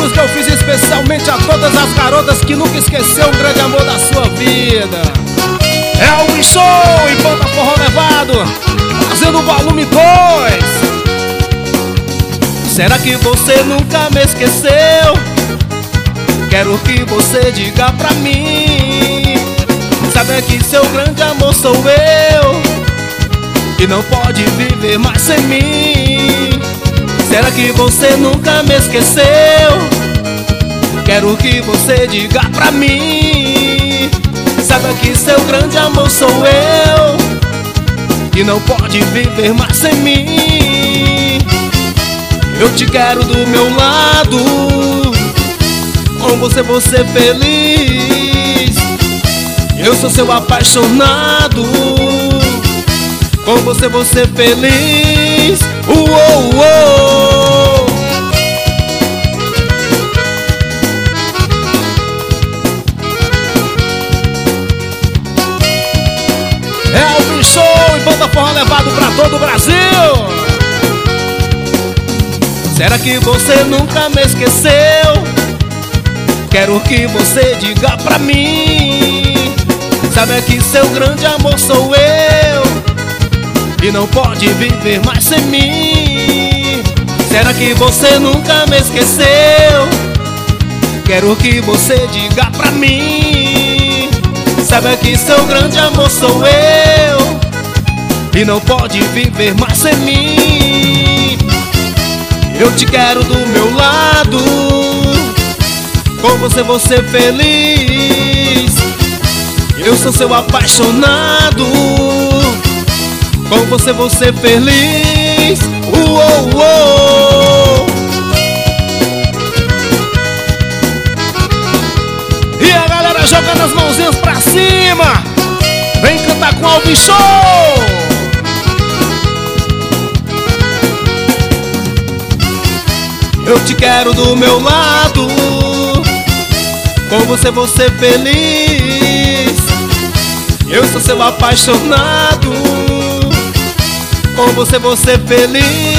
música eu fiz especialmente a todas as garotas que nunca esqueceu um grande amor da sua vida. É o Show e Banda Forró Levado, fazendo o volume 2. Será que você nunca me esqueceu? Quero que você diga pra mim. Sabe que seu grande amor sou eu, e não pode viver mais sem mim. Será que você nunca me esqueceu? Quero que você diga pra mim. Sabe que seu grande amor sou eu, e não pode viver mais sem mim. Eu te quero do meu lado, com você vou ser feliz. Eu sou seu apaixonado, com você vou ser feliz. Uou, uou. É o Show e Banda Forró Levado pra todo o Brasil. Será que você nunca me esqueceu? Quero que você diga pra mim. Sabe que seu grande amor sou eu, e não pode viver mais sem mim. Será que você nunca me esqueceu? Quero que você diga pra mim. Sabe que seu grande amor sou eu, e não pode viver mais sem mim. Eu te quero do meu lado, com você vou ser feliz. Eu sou seu apaixonado, com você vou ser feliz. Uou, uou. E a galera jogando as mãozinhas pra cima. Vem cantar com o Show. Eu te quero do meu lado, com você vou ser feliz. Eu sou seu apaixonado, com você vou ser feliz.